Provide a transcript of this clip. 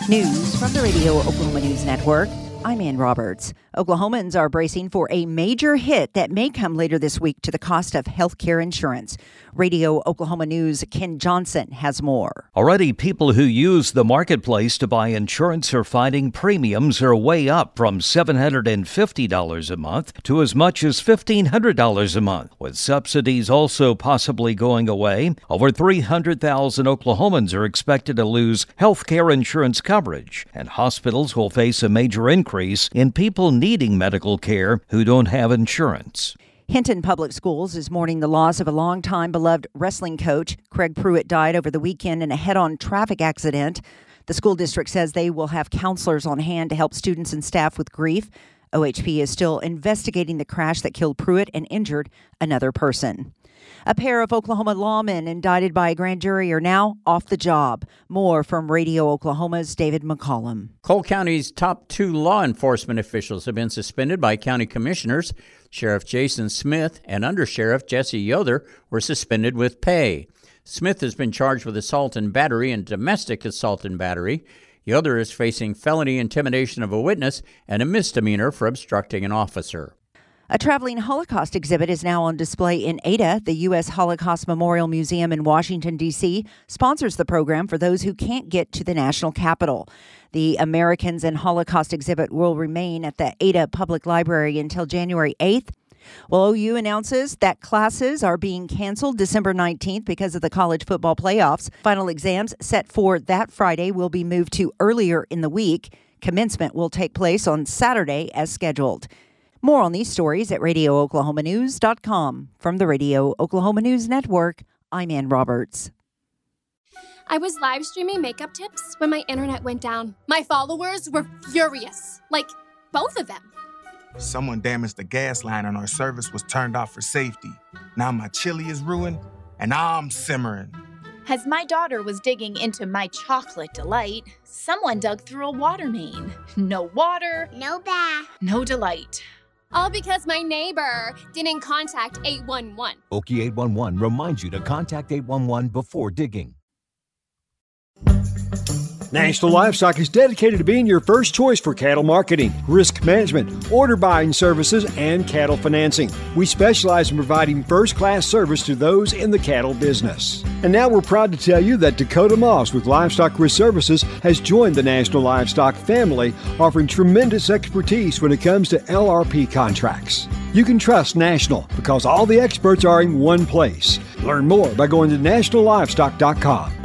News from the Radio Oklahoma News Network. I'm Ann Roberts. Oklahomans are bracing for a major hit that may come later this week to the cost of health care insurance. Radio Oklahoma News' Ken Johnson has more. Already, people who use the marketplace to buy insurance are finding premiums are way up from $750 a month to as much as $1,500 a month. With subsidies also possibly going away, over 300,000 Oklahomans are expected to lose health care insurance coverage, and hospitals will face a major increase in people needing medical care who don't have insurance. Hinton Public Schools is mourning the loss of a longtime beloved wrestling coach. Craig Pruitt died over the weekend in a head-on traffic accident. The school district says they will have counselors on hand to help students and staff with grief. OHP is still investigating the crash that killed Pruitt and injured another person. A pair of Oklahoma lawmen indicted by a grand jury are now off the job. More from Radio Oklahoma's David McCollum. Cole County's top two law enforcement officials have been suspended by county commissioners. Sheriff Jason Smith and Undersheriff Jesse Yoder were suspended with pay. Smith has been charged with assault and battery and domestic assault and battery. Yoder is facing felony intimidation of a witness and a misdemeanor for obstructing an officer. A traveling Holocaust exhibit is now on display in Ada. The U.S. Holocaust Memorial Museum in Washington, D.C. sponsors the program for those who can't get to the national capital. The Americans and Holocaust exhibit will remain at the Ada Public Library until January 8th. Well, OU announces that classes are being canceled December 19th because of the college football playoffs. Final exams set for that Friday will be moved to earlier in the week. Commencement will take place on Saturday as scheduled. More on these stories at RadioOklahomaNews.com. From the Radio Oklahoma News Network, I'm Ann Roberts. I was live streaming makeup tips when my internet went down. My followers were furious. Like, both of them. Someone damaged the gas line and our service was turned off for safety. Now my chili is ruined and I'm simmering. As my daughter was digging into my chocolate delight, someone dug through a water main. No water, no bath, no delight. All because my neighbor didn't contact 811. Okie 811 reminds you to contact 811 before digging. National Livestock is dedicated to being your first choice for cattle marketing, risk management, order buying services, and cattle financing. We specialize in providing first-class service to those in the cattle business. And now we're proud to tell you that Dakota Moss with Livestock Risk Services has joined the National Livestock family, offering tremendous expertise when it comes to LRP contracts. You can trust National because all the experts are in one place. Learn more by going to nationallivestock.com.